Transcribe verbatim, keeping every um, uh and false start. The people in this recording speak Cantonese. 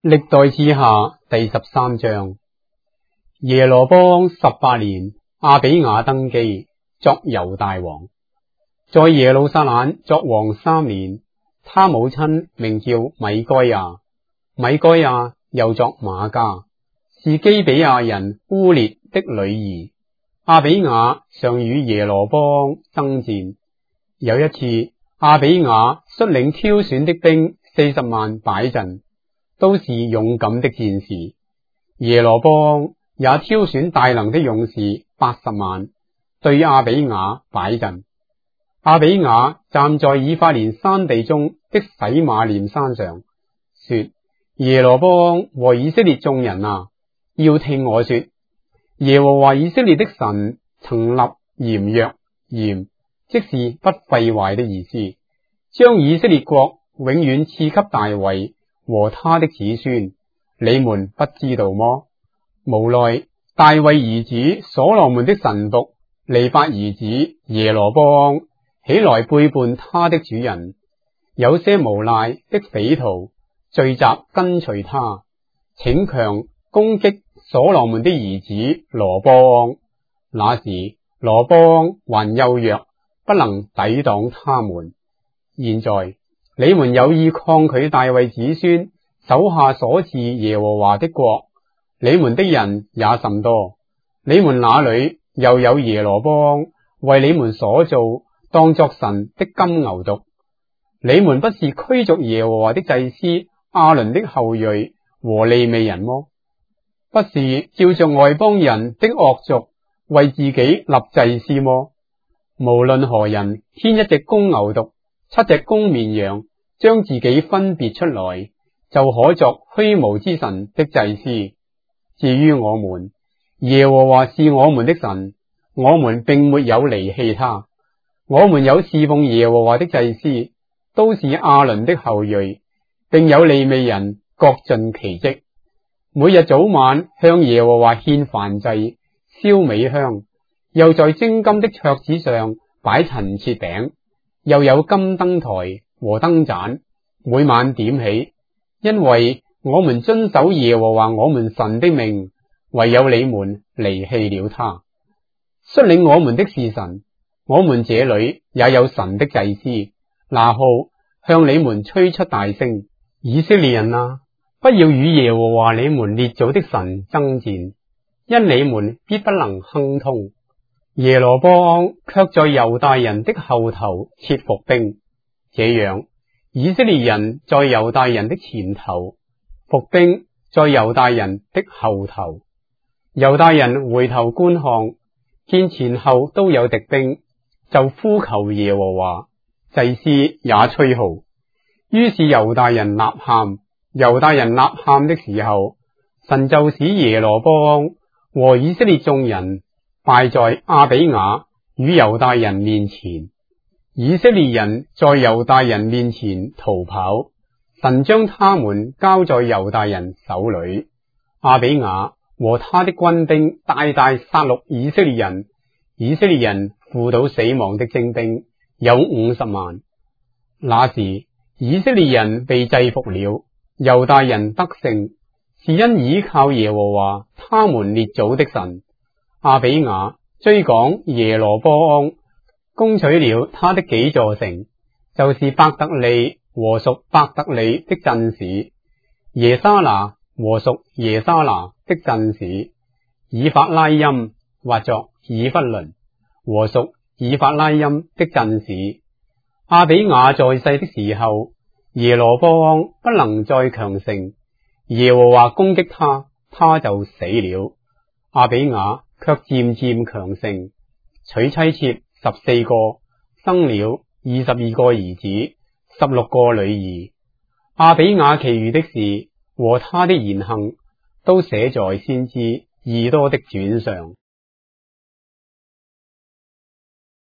歷代志下第十三章。耶羅波安十八年，亞比雅登基作猶大王，在耶路撒冷作王三年。他母親名叫米該亞，米該亞又作瑪迦，是基比亞人烏列的女兒。亞比雅常與耶羅波安爭戰。有一次，亞比雅率領挑選的兵四十萬擺陣，都是勇敢的戰士。耶羅波安也挑選大能的勇士八十萬，對亞比雅擺陣。亞比雅站在以法蓮山地中的洗馬念山上，說：耶羅波安和以色列眾人啊，要聽我說，耶和華以色列的神曾立鹽約，鹽即是不廢壞的意思，將以色列國永遠賜給大衛和他的子孫。你們不知道麼？無奈大衛兒子所羅門的臣僕尼八兒子耶羅波安起來背叛他的主人，有些無賴的匪徒聚集跟隨他，逞強攻擊所羅門的兒子羅波安。那時羅波安還幼弱，不能抵擋他們。現在你們有意抗拒大衛子孫手下所治耶和華的國，你們的人也甚多。你們那裏又有耶羅波安為你們所做當作神的金牛犢？你們不是驅逐耶和華的祭司亞倫的後裔和利未人麼？不是照着外邦人的惡俗為自己立祭司麼？無論何人牽一隻公牛犢、七隻公綿羊，將自己分別出來，就可作虛無之神的祭司。至於我們，耶和華是我們的神，我們並沒有離棄他。我們有侍奉耶和華的祭司，都是亞倫的後裔，並有利未人各盡其職，每日早晚向耶和華獻燔祭、燒美香，又在精金的桌子上擺陳設餅，又有金燈台和燈盞，每晚點起。因為我們遵守耶和華我們神的命，唯有你們離棄了他。率領我們的是神，我們這裏也有神的祭司，拿號向你們吹出大聲。以色列人啊，不要與耶和華你們列祖的神爭戰，因你們必不能亨通。耶羅波安卻在猶大人的後頭設伏兵，這樣以色列人在猶大人的前頭，伏兵在猶大人的後頭。猶大人回頭觀看，見前後都有敵兵，就呼求耶和華，祭司也吹號。於是猶大人吶喊，猶大人吶喊的時候，神就使耶羅波安和以色列眾人敗在亞比雅與猶大人面前。以色列人在猶大人面前逃跑，神將他們交在猶大人手裏。亞比雅和他的軍兵大大殺戮以色列人，以色列人赴到死亡的精兵有五十萬。那時以色列人被制服了，猶大人得勝，是因倚靠耶和華他們列祖的神。亞比雅追趕耶羅波安，攻取了他的幾座城，就是伯特利和屬伯特利的鎮市，耶沙拿和屬耶沙拿的鎮市，以法拉音或作以弗倫和屬以法拉音的鎮市。亞比雅在世的時候，耶羅波安不能再強盛，耶和華攻擊他，他就死了。亞比雅卻漸漸強盛，娶妻妾十四個，生了二十二個兒子，十六個女兒。亞比雅其餘的事和他的言行，都寫在先知以多的傳上。